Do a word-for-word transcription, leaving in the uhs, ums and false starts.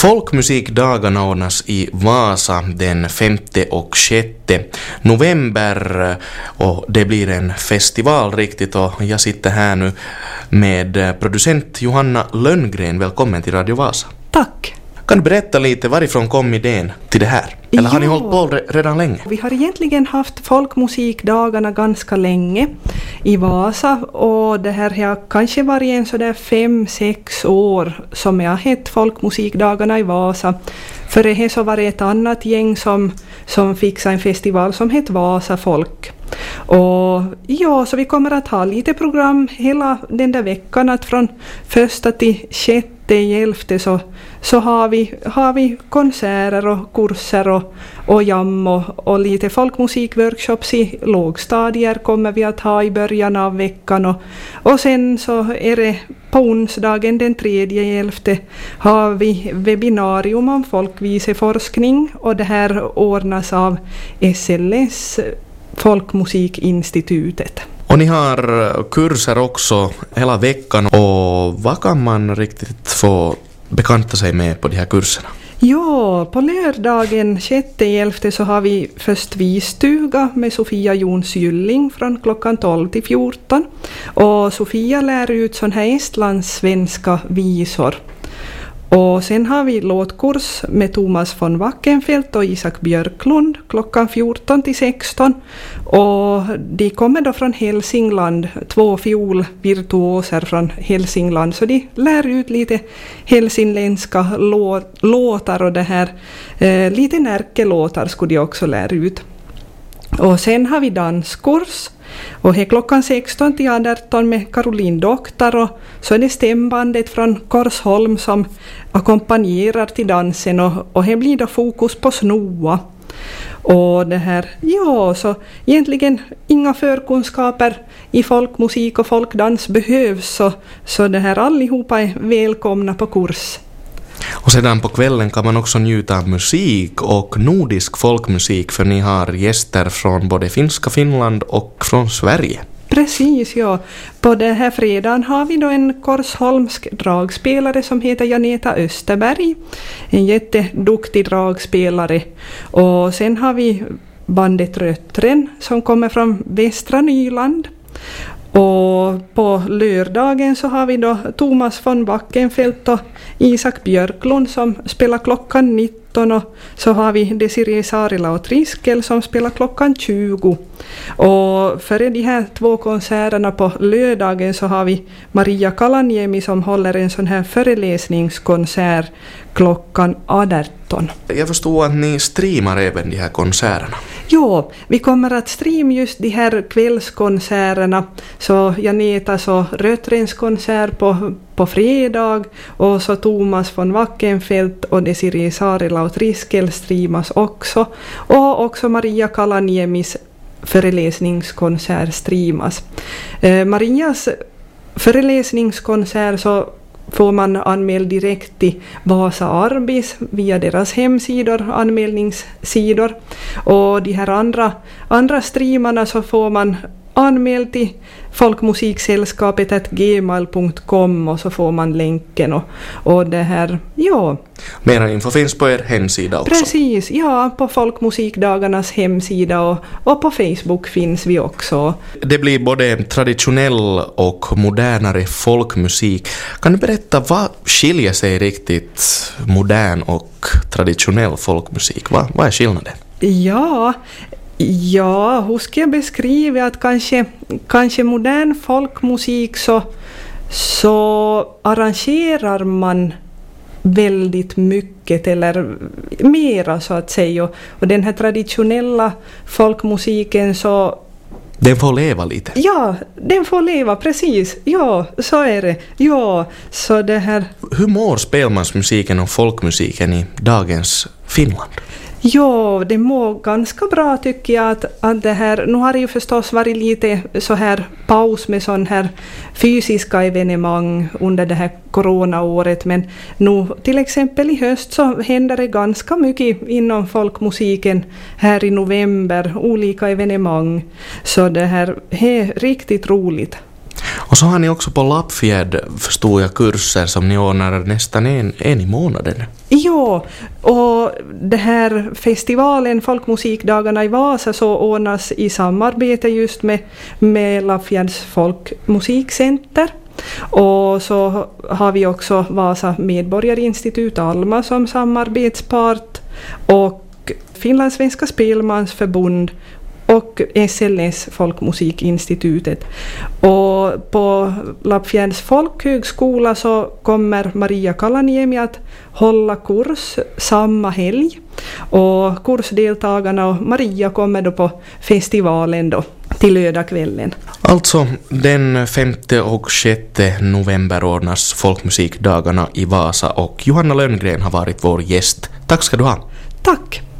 Folkmusikdagarna ordnas i Vasa den femte och sjätte november och det blir en festival riktigt, och jag sitter här nu med producent Johanna Lönngren. Välkommen till Radio Vasa. Tack. Kan du berätta lite varifrån kom idén till det här? Eller har ja, ni hållit på redan länge? Vi har egentligen haft folkmusikdagarna ganska länge i Vasa, och det här har kanske varit en sådär fem, sex år som jag har hett folkmusikdagarna i Vasa. För det så var det ett annat gäng som, som fixade en festival som hette Vasa Folk. Och ja, så vi kommer att ha lite program hela den där veckan, att från första till sjätte i elfte så, så har, vi, har vi konserter och kurser och, och jam och, och lite folkmusikworkshops i lågstadier kommer vi att ha i början av veckan, och, och sen så är det på onsdagen den tredje i elfte har vi webbinarium om folkviseforskning, och det här ordnas av S L S, Folkmusikinstitutet. Och ni har kurser också hela veckan, och vad kan man riktigt få bekanta sig med på de här kurserna? Ja, på lördagen sjätte elfte så har vi först visstuga med Sofia Jons Gylling från klockan tolv till fjorton. Och Sofia lär ut sån här estlandssvenska visor. Och sen har vi låtkurs med Thomas von Wackenfeldt och Isak Björklund klockan fjorton till sexton. Och de kommer då från Hälsingland, två fiolvirtuoser från Hälsingland. Så de lär ut lite hälsingländska lå- låtar och det här. Eh, lite närkelåtar skulle de också lära ut. Och sen har vi danskurs. Och här klockan sexton till arton med Caroline Doktor, och så är det stämbandet från Korsholm som ackompanjerar till dansen, och, och här blir då fokus på snoa. Och det här, ja, så egentligen inga förkunskaper i folkmusik och folkdans behövs, så, så det här allihopa är välkomna på kurs. Och sedan på kvällen kan man också njuta av musik och nordisk folkmusik, för ni har gäster från både finska Finland och från Sverige. Precis, ja. På den här fredagen har vi då en korsholmsk dragspelare som heter Janeta Österberg. En jätteduktig dragspelare. Och sen har vi bandet Röttren som kommer från Västra Nyland. Och på lördagen så har vi då Thomas von Wackenfeldt och Isak Björklund som spelar klockan nitton, och så har vi Desiree Saarila och Triskel som spelar klockan tjugo. Och före de här två konserterna på lördagen så har vi Maria Kalaniemi som håller en sån här föreläsningskonsert klockan arton. Jag förstår att ni streamar även de här konserterna. Jo, vi kommer att streama just de här kvällskonserterna. Så Janetas och Röttrens konsert på, på fredag, och så Thomas von Wackenfeldt och Desiree Saarila och Triskel streamas också. Och också Maria Kalaniemis föreläsningskonsert streamas. Eh, Marias föreläsningskonsert så får man anmäla direkt till Vasa Arbis via deras hemsidor, anmälningssidor. Och de här andra, andra streamarna så får man anmäla till folkmusiksällskapet at gmail punkt com, och så får man länken. Och, och det här, ja. Mera info finns på er hemsida också. Precis, ja, på Folkmusikdagarnas hemsida, och, och på Facebook finns vi också. Det blir både traditionell och modernare folkmusik. Kan du berätta, vad skiljer sig riktigt modern och traditionell folkmusik? Vad, vad är skillnaden? Ja, Ja, hur ska jag beskriva att kanske, kanske modern folkmusik så, så arrangerar man väldigt mycket eller mera så att säga. Och, och den här traditionella folkmusiken så... Den får leva lite. Ja, den får leva, precis. Ja, så är det. Ja, så det här... Hur mår spelmansmusiken och folkmusiken i dagens Finland? Ja, det mår ganska bra tycker jag att, att det här, nu har det ju förstås varit lite så här paus med sån här fysiska evenemang under det här coronaåret, men nu till exempel i höst så händer det ganska mycket inom folkmusiken här i november, olika evenemang, så det här är riktigt roligt. Och så har ni också på Lappfjärd, förstod jag, kurser som ni ordnar nästan en, en i månaden. Ja, och det här festivalen, Folkmusikdagarna i Vasa, så ordnas i samarbete just med, med Lappfjärds folkmusikcenter. Och så har vi också Vasa medborgarinstitut Alma som samarbetspart och Finlandssvenska spelmansförbund och S L S Folkmusikinstitutet. Och på Lappfjärds folkhögskola så kommer Maria Kalaniemi att hålla kurs samma helg. Och kursdeltagarna och Maria kommer då på festivalen då till lördagskvällen. Alltså den femte och sjätte november ordnas Folkmusikdagarna i Vasa och Johanna Lönngren har varit vår gäst. Tack ska du ha. Tack!